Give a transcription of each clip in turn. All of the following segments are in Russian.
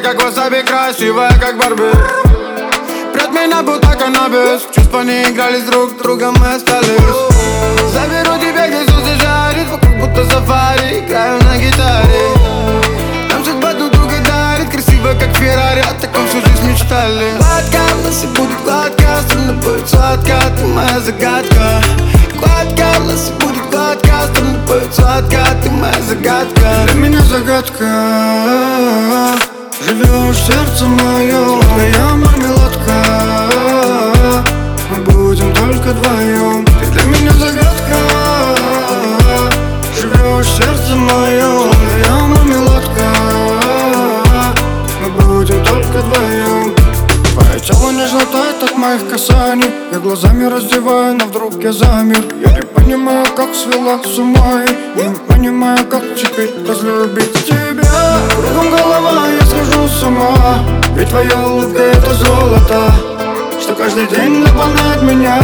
как васаби, красивая, как Барби. Прет меня будто каннабис. Чувства не играли с друг другом, мы остались. Заберу тебя, где солнце жарит. Вокруг будто сафари, играю на гитаре. Нам судьба друг друга дарит. Красиво, как Феррари, о таком всю жизнь мечтали. Гладко, у нас и будет гладко. Странно будет сладко, ты моя загадка. Гладко, у нас и будет гладко. Странно будет сладко, ты моя загадка. Для меня загадка. Живешь в сердце моем, твоя мармеладка. Мы будем только вдвоем. Ты для меня загадка. Живешь в сердце моем, твоя мармеладка. Мы будем только вдвоем. Твое тело нежно тает от моих касаний. Я глазами раздеваю, но вдруг я замер. Я не понимаю, как свела с ума. И не понимаю, как теперь разлюбить тебя. Кругом голова, я схожу с ума. Ведь твоя улыбка — это золото, что каждый день наполняет меня.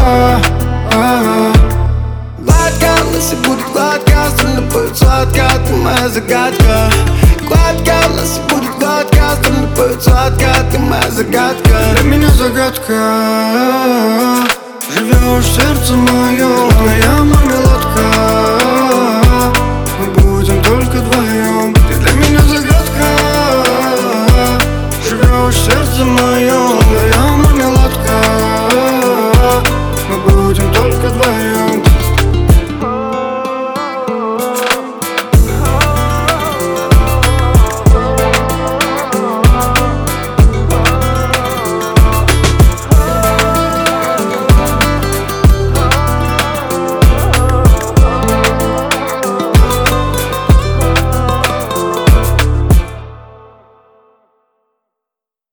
Гладко, у нас и будет гладко. Странно будет сладко, ты моя загадка. Гладко, у нас и будет гладко. Странно будет сладко, ты моя загадка. Для меня загадка. Живешь в сердце моем, твоя мармеладка.